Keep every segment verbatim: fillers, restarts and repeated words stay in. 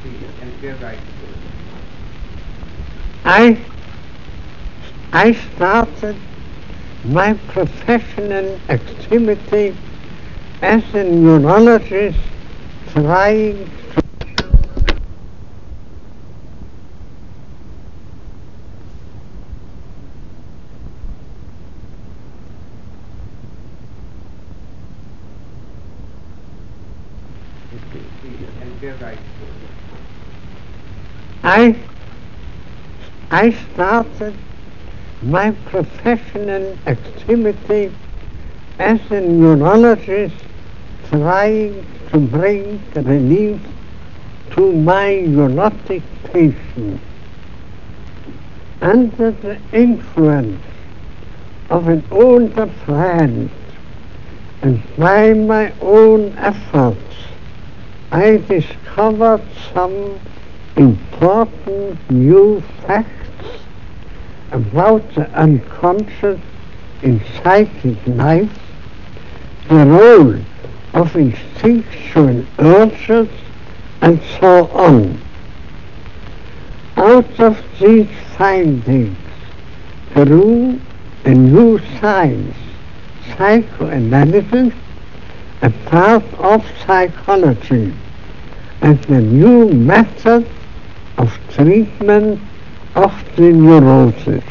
I, I started my professional activity as a neurologist trying I, I started my professional activity as a neurologist trying to bring relief to my neurotic patients. Under the influence of an older friend and by my own efforts, I discovered some important new facts about the unconscious in psychic life, the role of instinctual urges, and so on. Out of these findings grew a new science, psychoanalysis, a part of psychology, and a new method of treatment of the neurosis.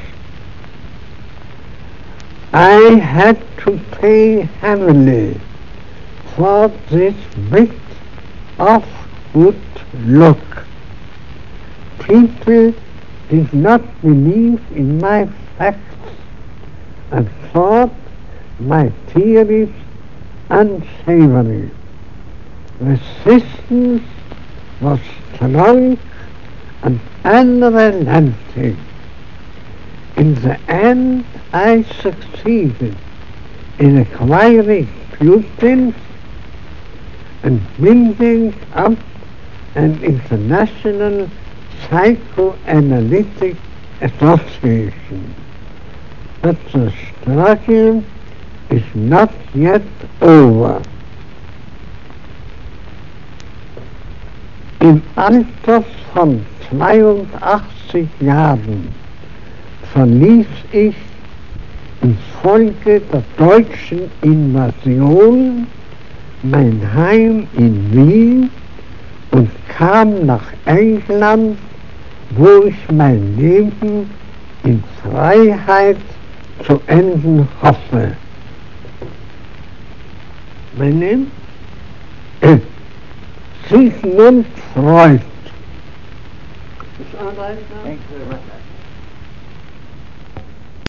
I had to pay heavily for this bit of good luck. People did not believe in my facts and thought my theories unsavory. Resistance was strong and unrelenting. In the end, I succeeded in acquiring pupils and building up an international psychoanalytic association. But the struggle is not yet over. Im Alter von zweiundachtzig Jahren verließ ich infolge der deutschen Invasion mein Heim in Wien und kam nach England, wo ich mein Leben in Freiheit zu enden hoffe. Mein Name? Äh, Sigmund Freud. Thank you very much.